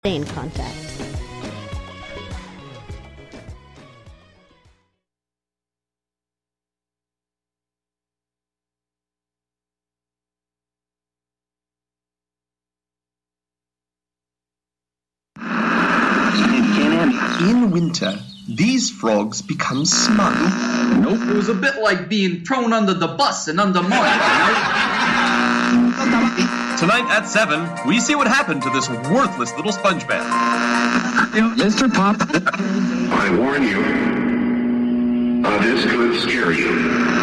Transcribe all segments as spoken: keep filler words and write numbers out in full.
Stay in contact. In winter, these frogs become smug. Nope, it was a bit like being thrown under the bus and undermined, you know? Tonight at seven, we see what happened to this worthless little sponge man. Mister Pop. I warn you, uh, this could scare you.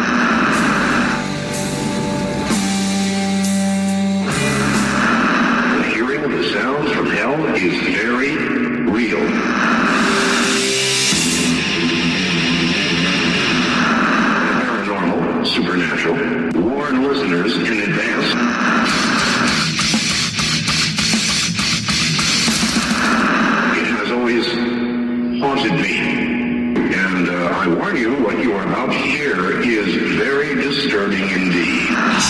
The hearing of the sounds from hell is very real. Paranormal, supernatural, warn listeners in advance. It has always haunted me. And uh, I warn you, what you are about to hear is very disturbing indeed.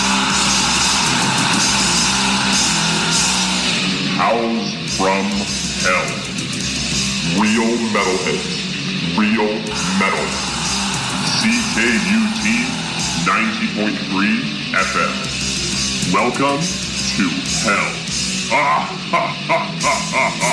Hounds from Hell. Real metalheads. Real metal. C K U T ninety point three F M. Welcome to Hell. Ah, ha, ha, ha, ha, ha.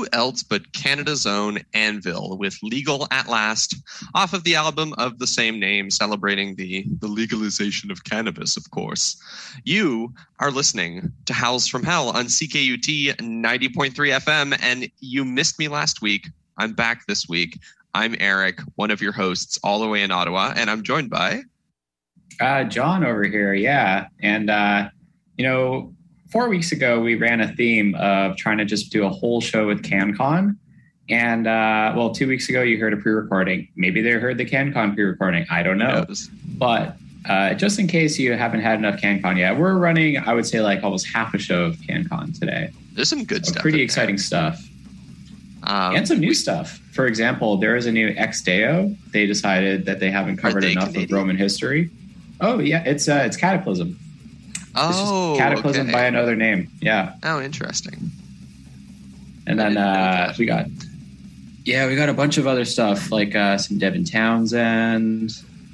else but Canada's own Anvil with Legal at Last, off of the album of the same name, celebrating the, the legalization of cannabis, of course. You are listening to Howls from Hell on C K U T ninety point three F M, and you missed me last week. I'm back this week. I'm Eric, one of your hosts all the way in Ottawa, and I'm joined by... Uh, John over here, yeah. And, uh, you know, four weeks ago, we ran a theme of trying to just do a whole show with CanCon. And, uh, well, two weeks ago, you heard a pre-recording. Maybe they heard the CanCon pre-recording. I don't know. But uh, just in case you haven't had enough CanCon yet, we're running, I would say, like almost half a show of CanCon today. There's some good so stuff. Pretty exciting there. stuff. Um, and some new stuff. For example, there is a new Ex Deo. They decided that they haven't covered enough Canadian? of Roman history. Oh, yeah. It's uh, it's Cataclysm. Oh, it's Cataclysm okay. by another name. Yeah. Oh, interesting. And then uh, we got, yeah, we got a bunch of other stuff like uh, some Devin Townsend.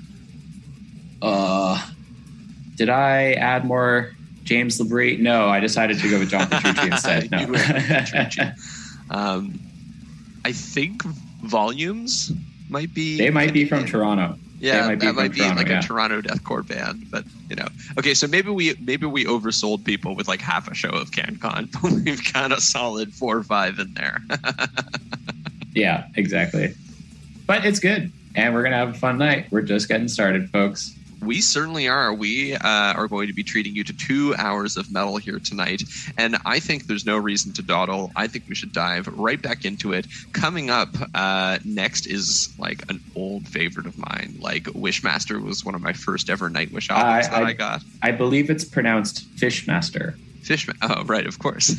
Uh, did I add more James LeBrie? No, I decided to go with John Petrucci instead. No. Petrucci. Um, I think Volumes might be. They might Canadian. be from Toronto. Yeah, might that might be Toronto, like yeah. a Toronto deathcore band, but you know. Okay, so maybe we maybe we oversold people with like half a show of CanCon, but we've got a solid four or five in there. Yeah, exactly. But it's good, and we're gonna have a fun night. We're just getting started, folks. We certainly are. We uh, are going to be treating you to two hours of metal here tonight. And I think there's no reason to dawdle. I think we should dive right back into it. Coming up uh, next is like an old favorite of mine. Like Wishmaster was one of my first ever Nightwish albums uh, that I, I got. I believe it's pronounced Fishmaster. Fishman. Oh, right, of course.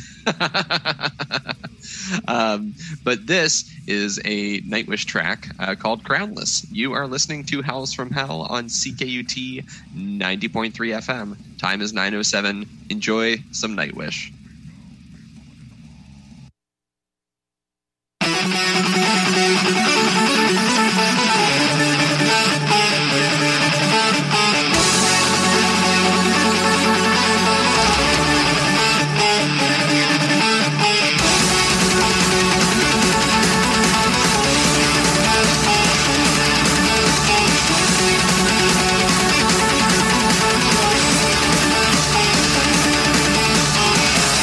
um, but this is a Nightwish track uh, called Crownless. You are listening to Howls from Hell on C K U T ninety point three F M. Time is nine oh seven. Enjoy some Nightwish. We'll be right back.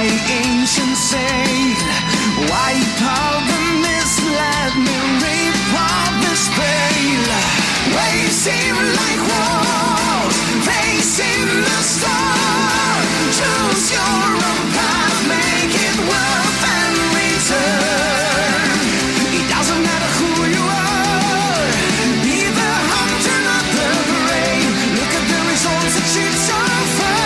my ancient sail. Wipe out the mist, let me reap of this veil. Waves seem like walls, facing the storm. Choose your own path, make it worth and return. It doesn't matter who you are, be the hunter, not the prey. Look at the results achieved so far.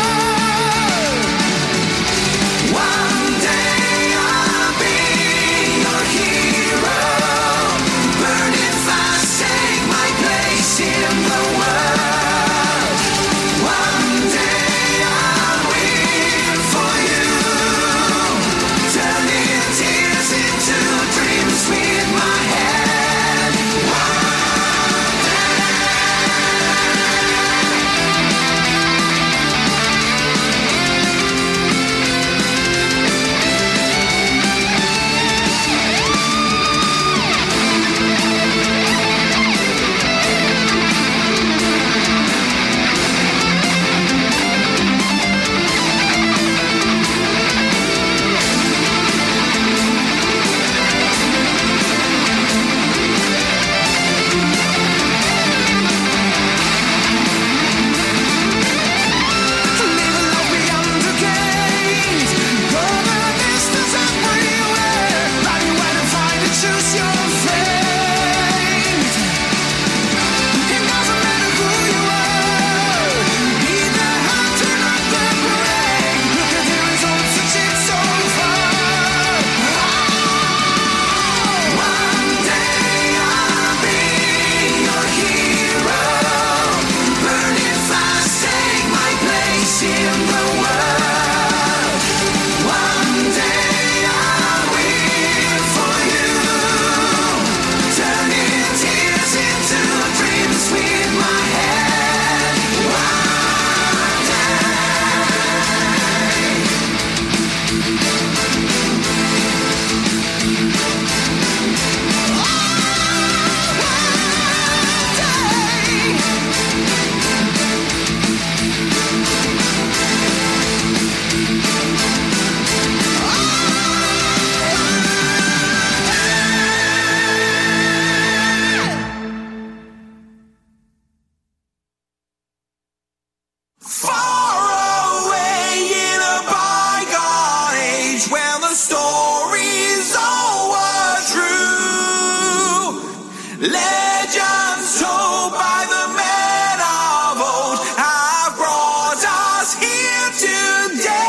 One day I'll be your hero, burning fast, take my place in the world. One day I'll wait for you, turning tears into dreams with my head. One day. Live a life beyond the gate, go the distance everywhere. Run away and find and choose your fate. It doesn't matter who you are, be the hunter, not the prey. Look at the results achieved so far. One day I'll be your hero, burning fast, take my place in the world. One day I'll wait for you, turning tears into dreams with my head. One day. Far away in a bygone age when the stories all were true, legends told by the men of old have brought us here today.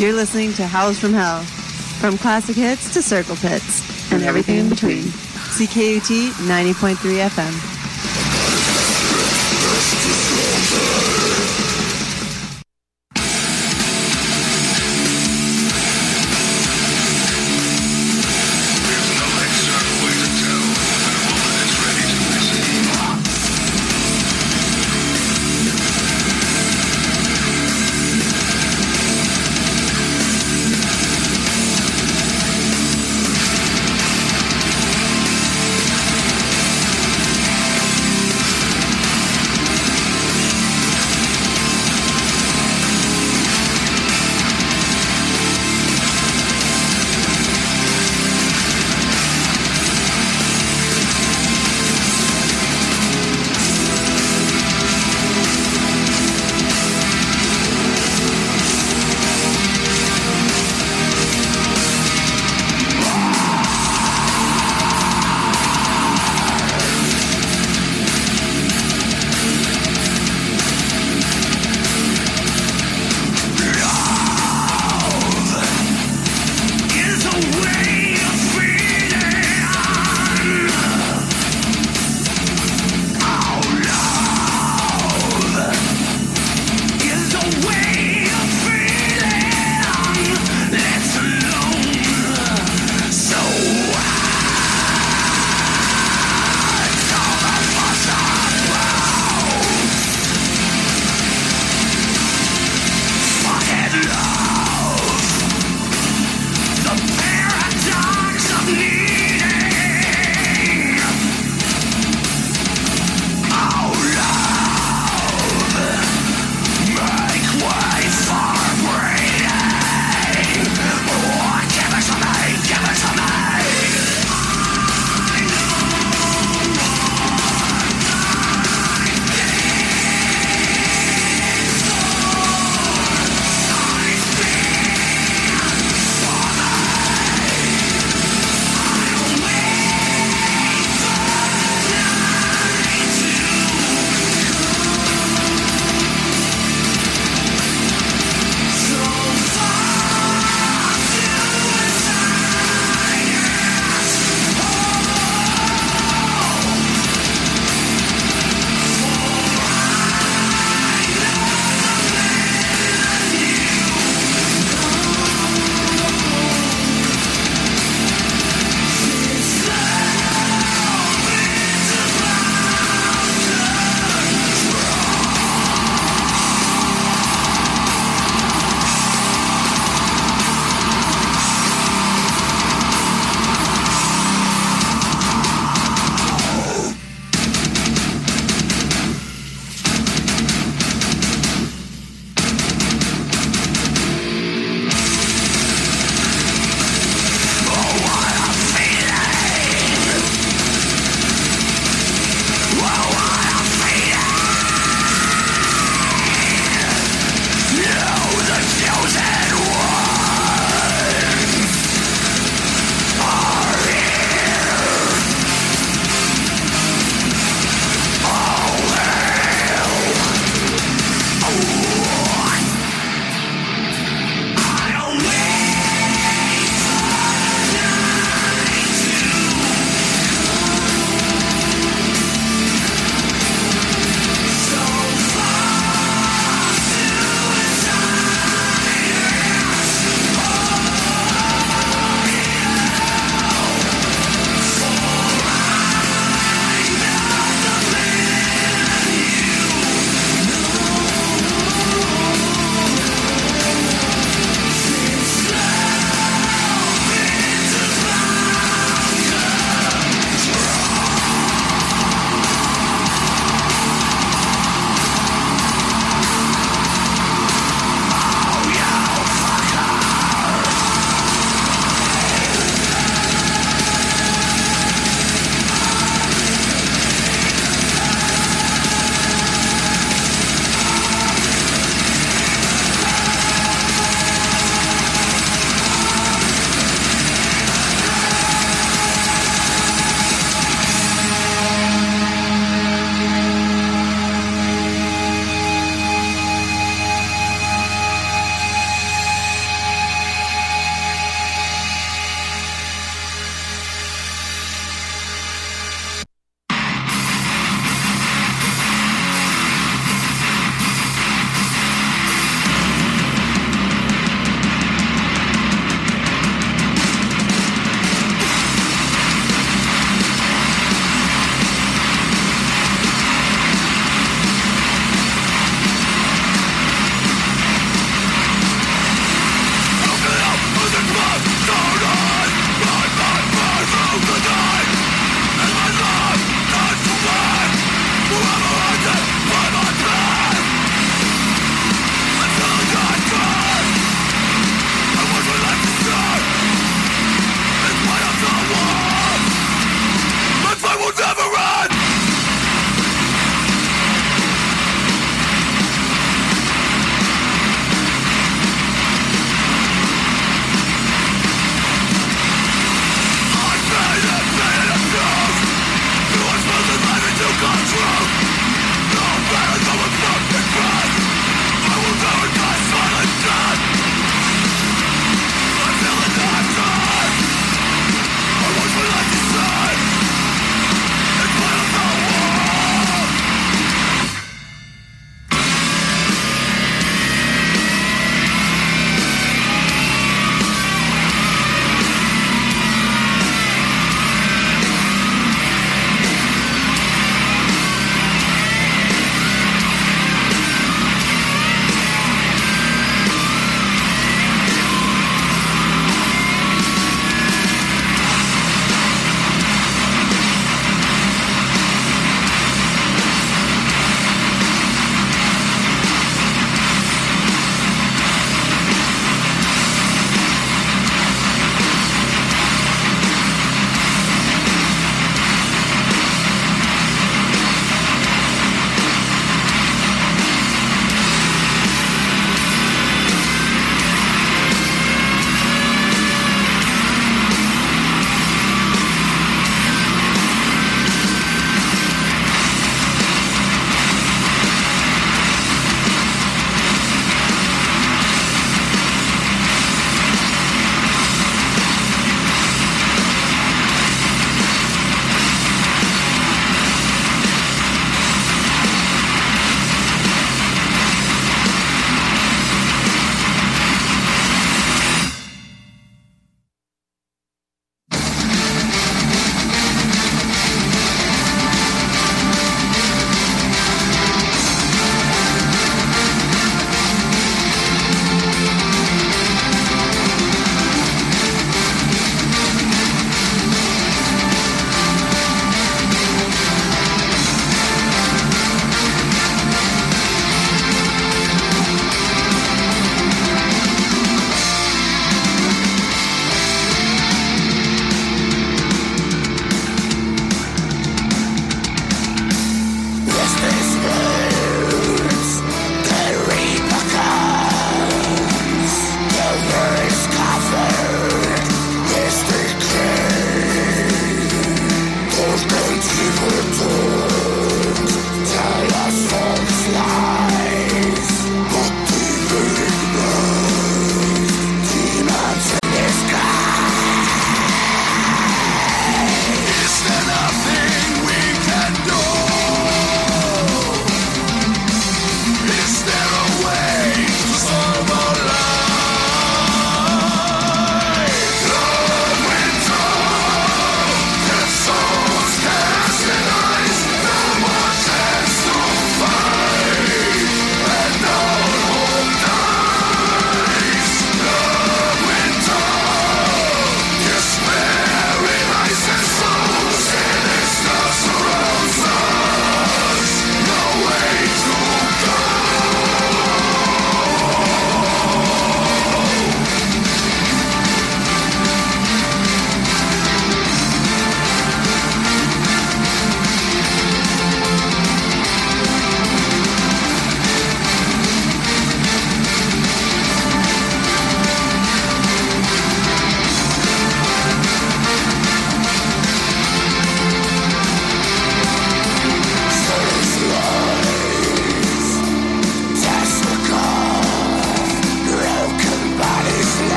You're listening to Howls from Hell, from classic hits to circle pits, and everything in between. C K U T ninety point three F M.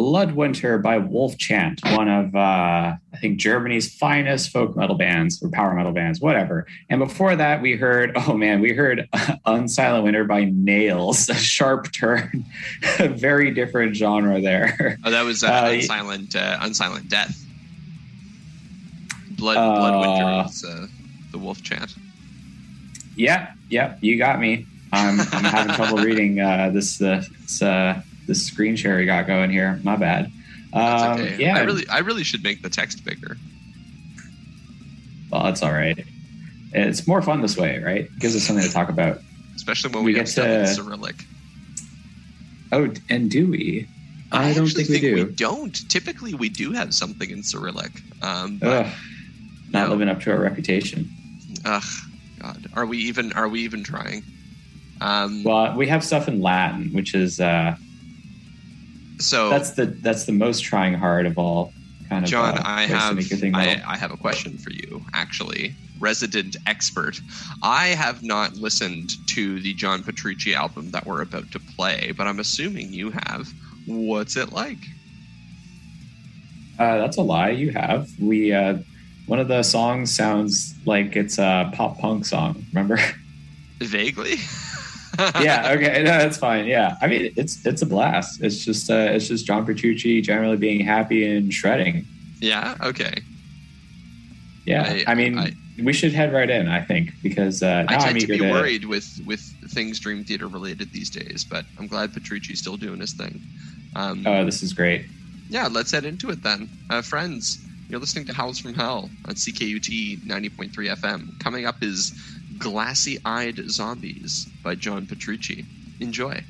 Bloodwinter by Wolf Chant, one of, uh, I think, Germany's finest folk metal bands or power metal bands, whatever. And before that, we heard, oh man, we heard Unsilent Winter by Nails, a sharp turn, a very different genre there. Oh, that was uh, uh, Unsilent, uh, Unsilent Death. Blood, uh, Bloodwinter is uh, the Wolf Chant. Yeah, yeah, you got me. I'm, I'm having trouble reading uh, this, uh, this uh, this screen share we got going here. My bad. Um, okay. Yeah, I really, I really should make the text bigger. Well, that's all right. It's more fun this way, right? It gives us something to talk about, especially when we, we get stuff to... in Cyrillic. Oh, and do we? I, I don't think, think we do. We don't. Typically, we do have something in Cyrillic. Um, but, Ugh, not no. living up to our reputation. Ugh, God. Are we even? Are we even trying? Um, well, we have stuff in Latin, which is. Uh, So that's the that's the most trying hard of all. Kind of, John, uh, I have I, I have a question for you. Actually, resident expert, I have not listened to the John Petrucci album that we're about to play, but I'm assuming you have. What's it like? Uh, that's a lie. You have. We uh, one of the songs sounds like it's a pop punk song. Remember? Vaguely. Yeah, okay, no, that's fine. Yeah, I mean, it's it's a blast. It's just uh, it's just John Petrucci generally being happy and shredding. Yeah. Okay. Yeah, I, I mean, I, we should head right in. I think because uh, now I tend I'm to be to... worried with with things Dream Theater related these days, but I'm glad Petrucci's still doing his thing. Um, oh, this is great. Yeah, let's head into it then, uh, friends. You're listening to Howls from Hell on C K U T ninety point three F M. Coming up is Glassy-Eyed Zombies by John Petrucci. Enjoy.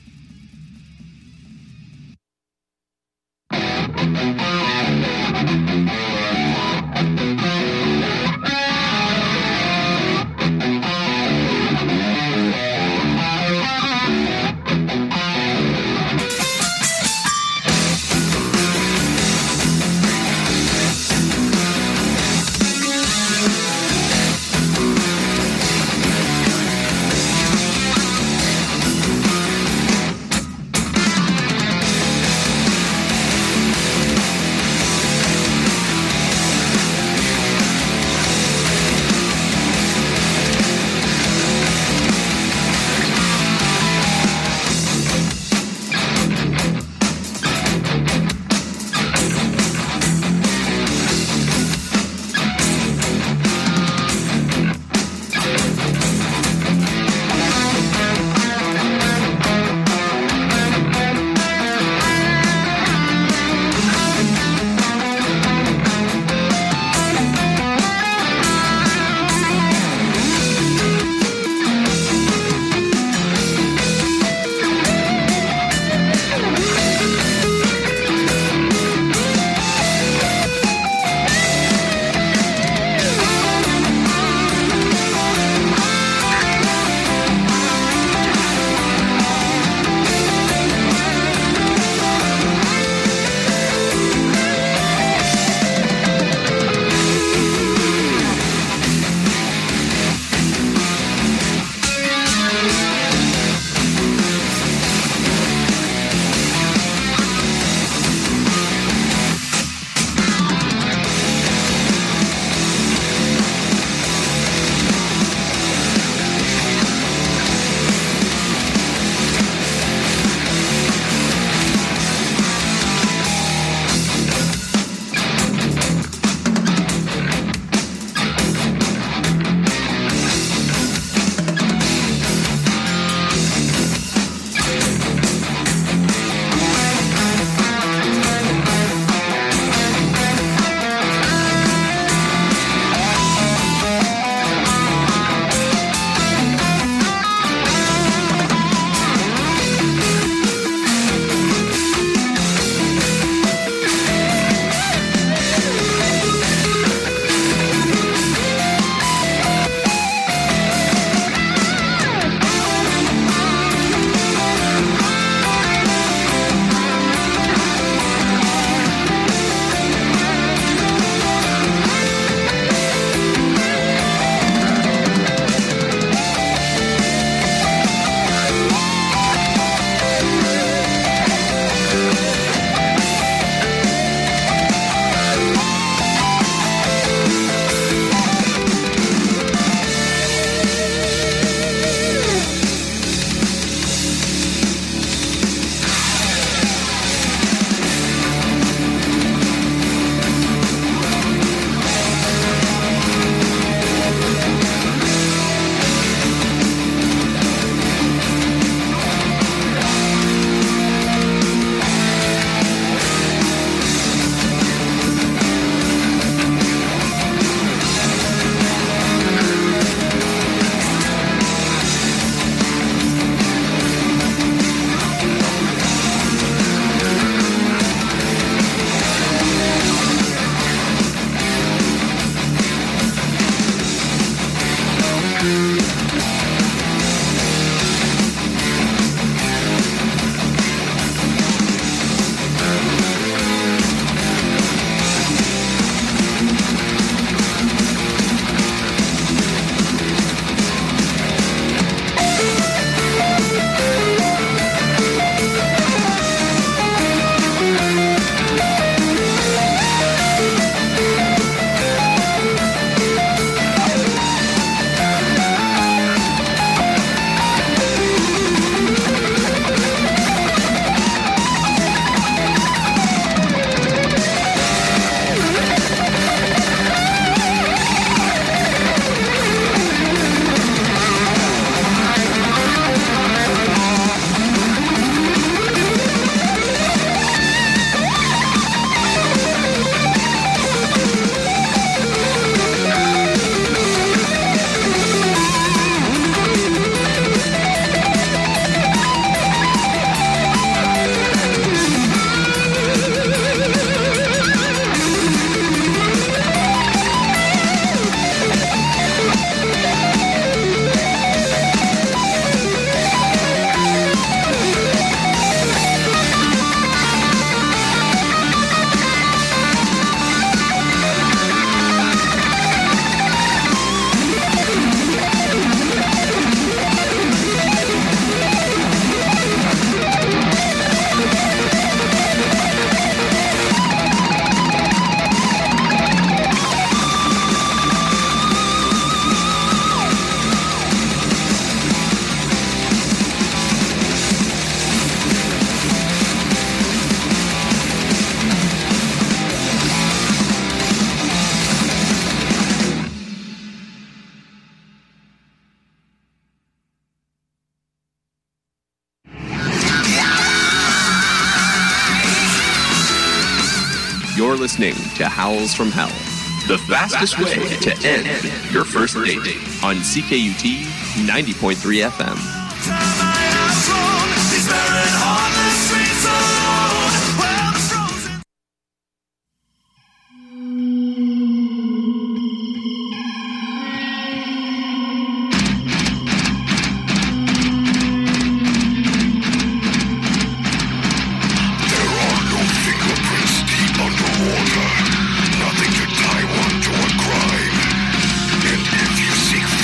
listening to Howls from Hell, the fastest way to end your first date on C K U T ninety point three F M.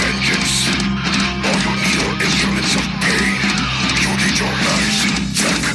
Instruments of pain, you need your lies, Jack.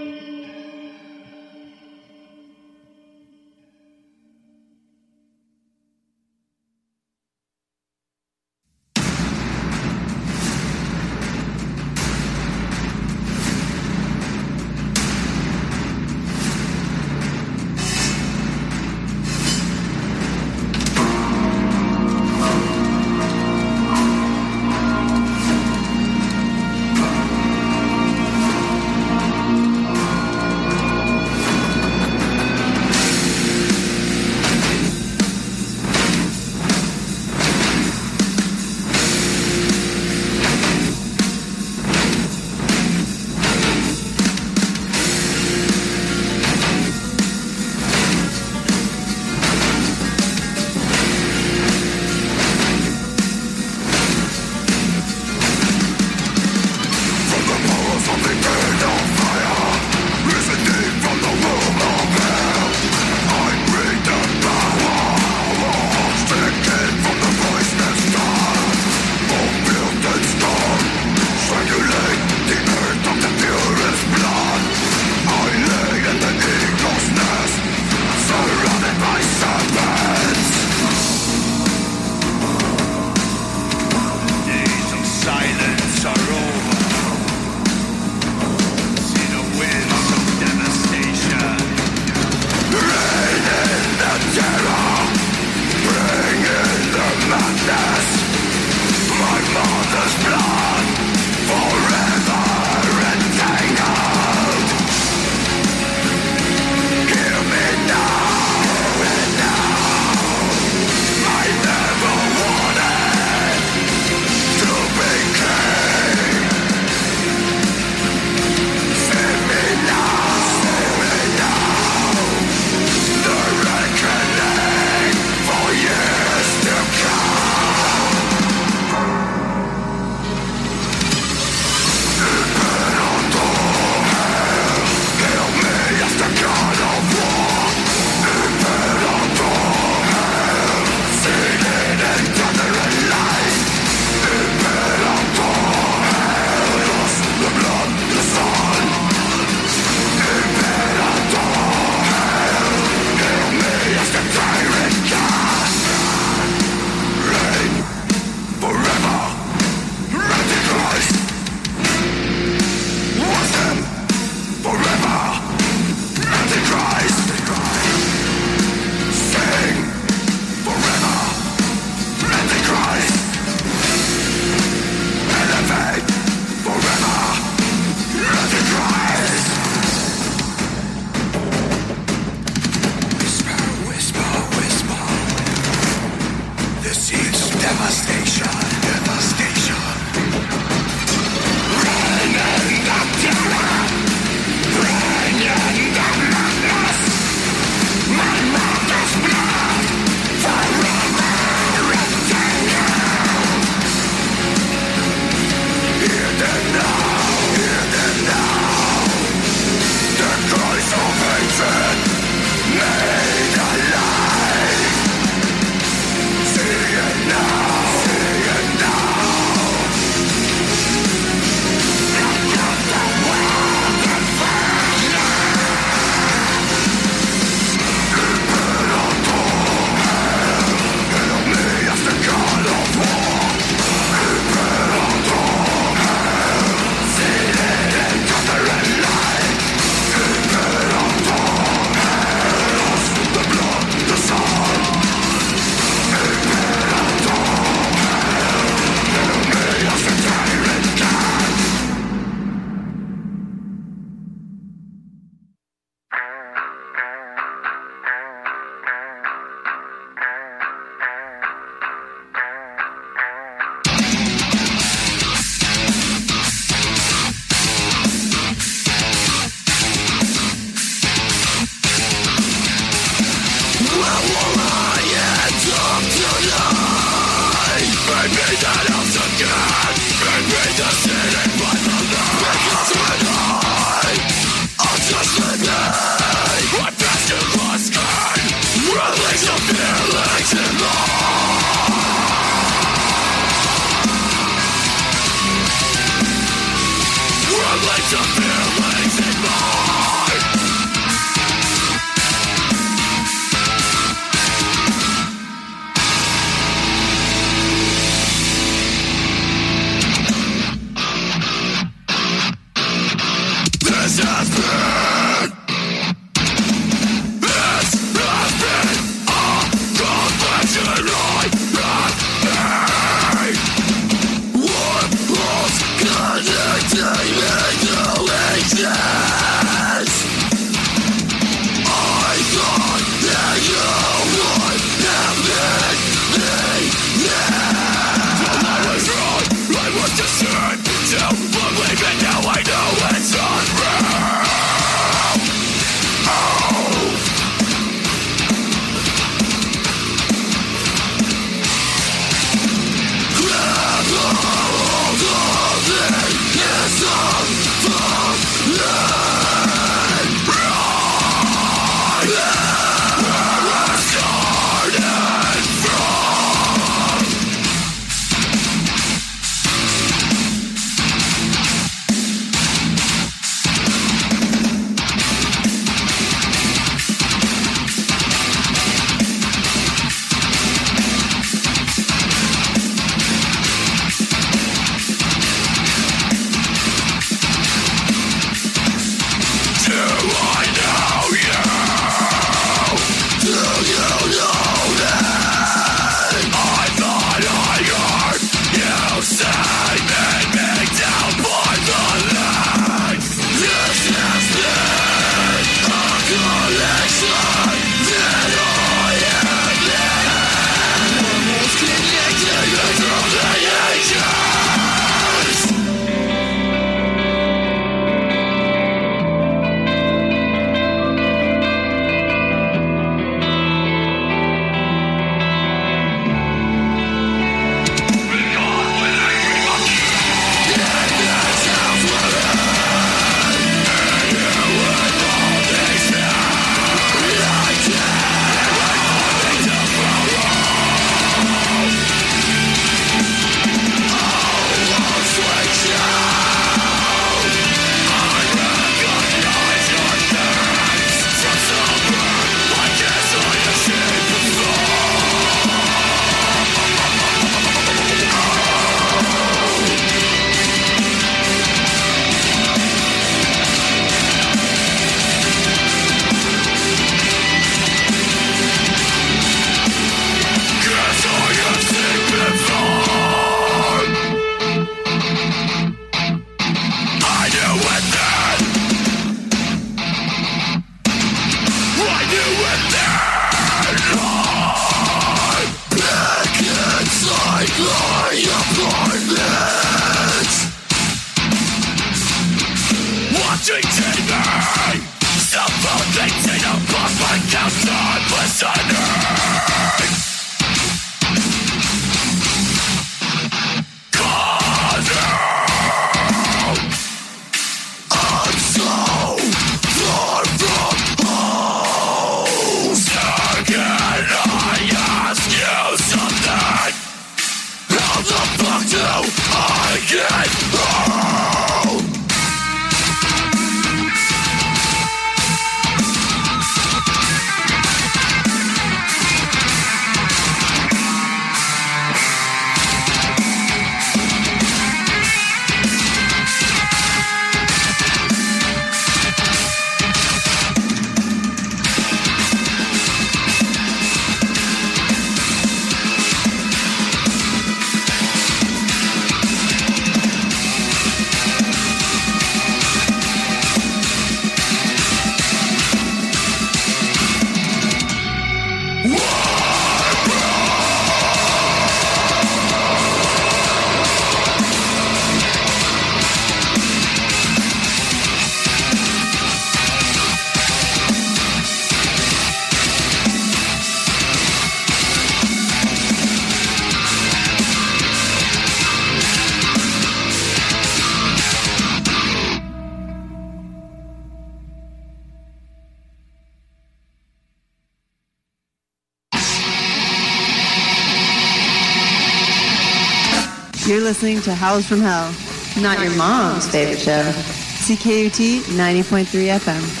You're listening to Howls from Hell, not your mom's favorite show. C K U T ninety point three F M.